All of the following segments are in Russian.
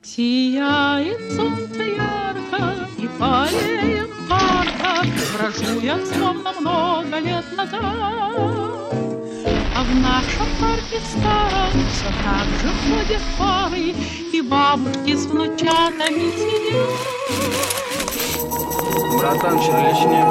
Сияет солнце ярко, и по аллеям парка брожу я, словно много лет назад. А в нашем парке старом все так же ходят пары, и бабушки с внучатами сидят. Братан, черешня.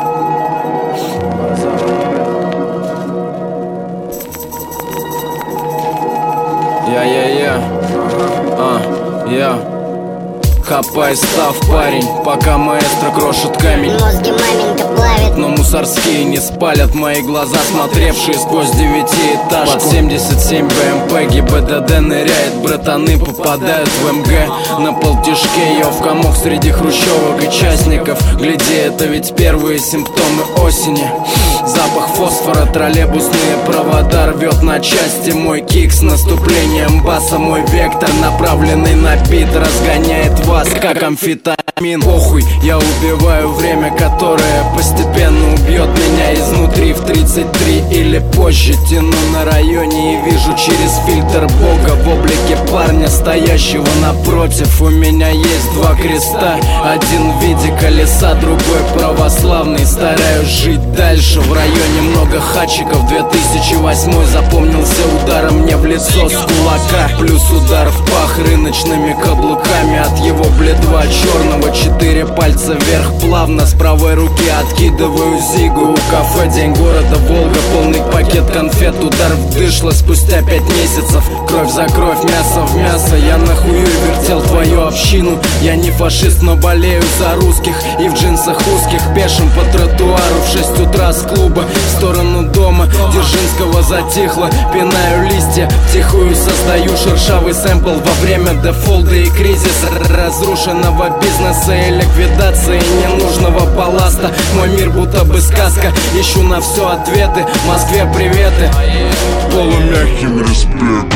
Я Хапай, став, парень, пока маэстро крошит камень. Мозги маменька плавит, но мусорские не спалят мои глаза, смотревшие сквозь девятиэтажку. Под 77 БМП ГИБДД ныряет, братаны попадают в МГ. На полтишке я в комок среди хрущевок и частников. Гляди, это ведь первые симптомы осени. Запах фосфора, троллейбусные провода рвет на части мой кик с наступлением баса. Мой вектор, направленный на бит, разгоняет вас, как амфетамин. Похуй, я убиваю время, которое постепенно убьет меня изнутри. В 33 или позже тяну на районе и вижу через фильтр Бога в облике парня, стоящего напротив. У меня есть два креста, один в виде колеса, другой православный. Стараюсь жить дальше. В районе много хачиков. 2008 запомнился ударом мне в лицо с кулака, плюс удар в пах рыночными каблуками. От его бледва черного 4 пальца вверх плавно. С правой руки откидываю зигу. У кафе день города Волга, полный пакет конфет. Удар в дышло спустя 5 месяцев. Кровь за кровь, мясо в мясо. Я нахую вертел твою общину. Я не фашист, но болею за русских. И в джинсах узких пешим по тротуару в 6 утра с клуба в сторону дома Дзержинского затихло. Пинаю листья, втихую создаю шершавый сэмпл во время дефолта и кризиса, разрушенного бизнеса и ликвидации ненужного балласта. Мой мир будто бы сказка, ищу на все ответы. Москве приветы, полумягким респект.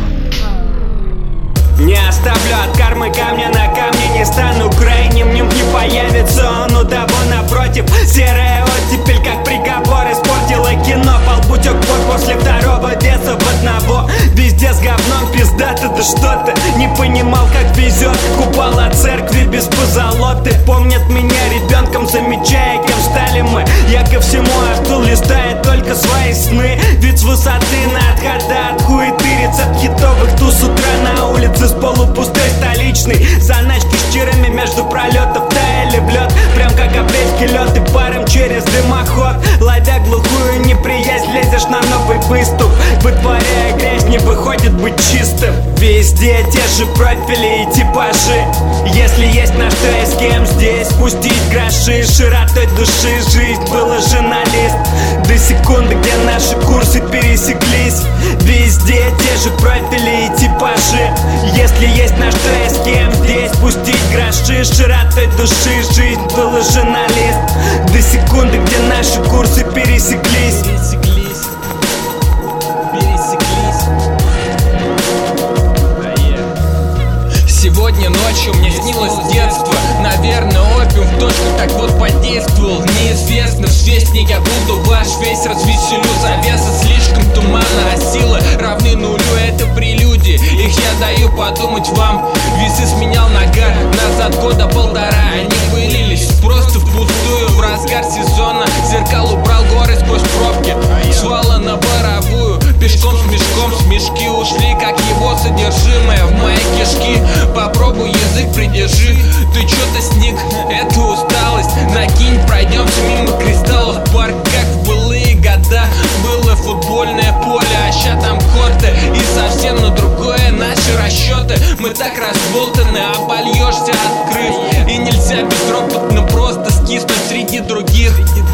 Не оставлю от кармы камня на камне, не стану крайним, не появится он у того напротив. Серая оттепель, как приговор, испортила кино. Полбутек пор после второго детства в одного. Везде с говном пиздато, да что ты не понимал, как везет. Купала церкви без позолоты, помнят меня ребенком, замечая, кем стали мы. Я ко всему арту листает только свои сны. Ведь с высоты на отхода от хуеты рецепт хитовых туз с утра на улице с полупустой столичной. Заначки с чирами между пролетов таяли в лед, прям как апрельский лед, и паром через дымоход. Ловя глухую неприязнь, лезешь на новый выступ, вытворяя грязь, не выходит быть чистым. Везде те же профили и типажи. Если есть на что и с кем здесь пустить гроши, широтой души жизнь выложена лист. До секунды, где наши курсы пересеклись. Везде те же профили и типажи. Если есть на что и с кем здесь пустить гроши, широтой души жизнь выложена лист. До секунды, где наши курсы пересеклись. Сегодня ночью мне снилось детство. Наверное, опиум в точку так вот подействовал. Неизвестно, в свестне я буду ваш весь развеселю. Завеса слишком туманна, а силы равны нулю. Это прелюдии, их я даю подумать вам. Весы сменял нога, назад года полтора. Они вылились просто впустую. В разгар сезона зеркал убрал горы сквозь пробки. Свала на боровую, пешком с мешком. Смешки ушли, как его содержимое в мои кишки. Попробуй язык придержи. Ты чё-то сник, это усталость. Накинь, пройдемся мимо кристаллов. Парк, как в былые года. Было футбольное поле, а ща там корты. И совсем на другое наши расчеты. Мы так разболтаны, обольешься открыв. И нельзя безропотно просто скиснуть среди других.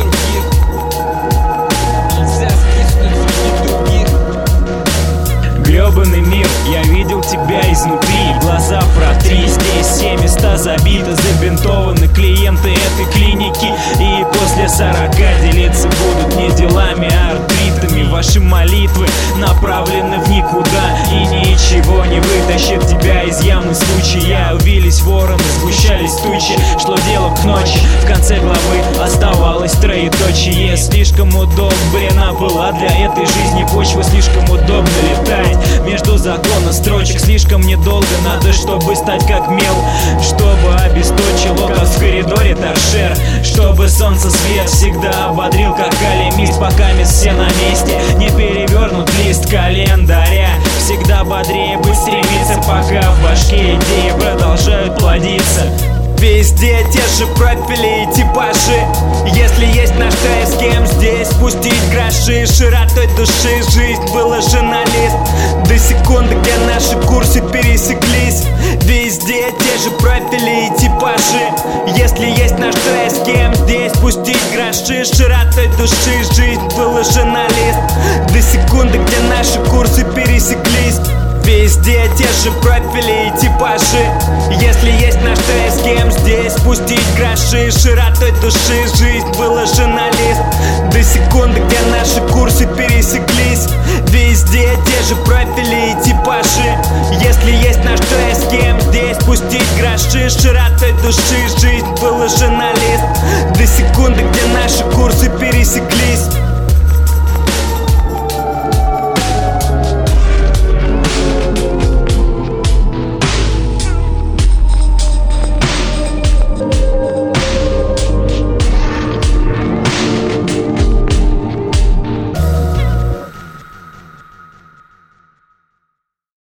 Нельзя скиснуть среди других. Гребаный мир, я видел тебя изнутри. Глаза протри, здесь все места забиты, забинтованы клиенты этой клиники. И после 40 делиться будут не делами, а артритами. Ваши молитвы направлены в никуда, и ничего не вытащит тебя из ямы случая. Увились вороны, сгущались тучи. Что дело, ночи. В конце главы оставалось троеточие. Слишком удобна была для этой жизни почва. Слишком удобно летать между законов строчек. Слишком недолго надо, чтобы стать как мел, чтобы обесточило, как в коридоре торшер, чтобы солнце свет всегда ободрил, как алимист. Пока все на месте, не перевернут лист календаря. Всегда бодрее быть стремиться, пока в башке идеи продолжают плодиться. Везде те же профили и типажи. Если есть на что и с кем здесь спустить гроши. Широтой души жизнь выложена лист до секунды, где наши курсы пересеклись. Везде те же профили и типажи. Если есть на что и с кем здесь спустить гроши. Широтой души жизнь выложена лист до секунды, где наши курсы пересеклись. Везде те же профили и типажи. Если есть на что и с кем здесь спустить гроши. Широтой души жизнь выложена лист до секунды, где наши курсы пересеклись. Везде те же профили и типажи. Если есть на что и с кем здесь спустить гроши. Широтой души жизнь выложена лист до секунды, где наши курсы пересеклись.